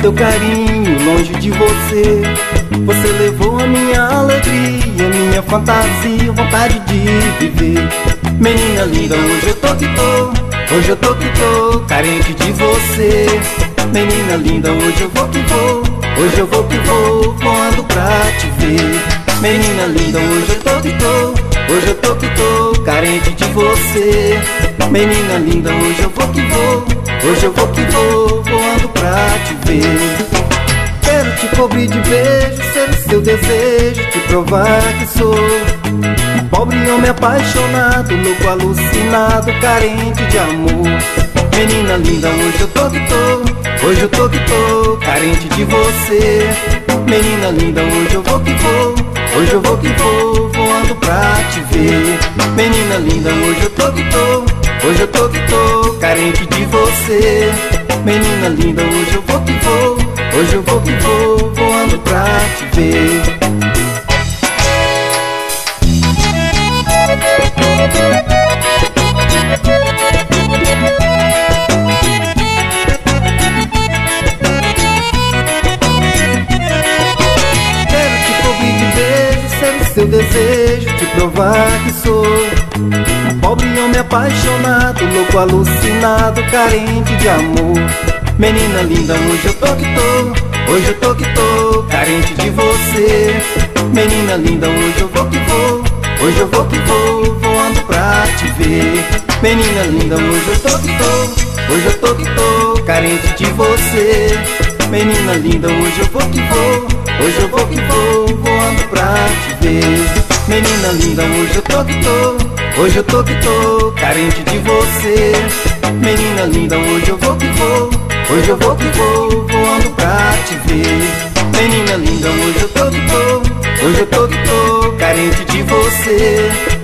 teu carinho longe de você. Você levou a minha alegria, minha fantasia, vontade de viver. Menina linda, hoje eu tô que tô, hoje eu tô que tô, carente de você. Menina linda, hoje eu vou que vou, hoje eu vou que vou, voando pra te ver. Menina linda, hoje eu tô que tô, hoje eu tô que tô, carente de você. Menina linda, hoje eu vou que vou, hoje eu vou que vou, voando pra te ver. Quero te cobrir de beijo, ser o seu desejo, te provar que sou um pobre homem apaixonado, louco, alucinado, carente de amor. Menina linda, hoje eu tô que tô, hoje eu tô que tô, carente de você. Menina linda, hoje eu vou que vou, hoje eu vou que vou, voando pra te ver. Menina linda, hoje eu tô que tô, hoje eu tô que tô, carente de você. Menina linda, hoje eu vou que vou, hoje eu vou que vou, voando pra te ver. Quero te cobrir de beijo, ser o seu desejo, te provar que sou um pobre homem apaixonado, louco, alucinado, carente de amor. Menina linda, hoje eu tô que tô, hoje eu tô que tô, carente de você. Menina linda, hoje eu vou que vou, hoje eu vou que vou, voando pra te ver. Menina linda, hoje eu tô que tô, hoje eu tô que tô, carente de você. Menina linda, hoje eu vou que vou, hoje eu vou que vou, voando pra te ver. Menina linda, hoje eu tô que tô, hoje eu tô que tô, carente de você. Menina linda, hoje eu vou que vou, hoje eu vou que vou, voando pra te ver. Menina linda, hoje eu tô que tô, hoje eu tô que tô, carente de você.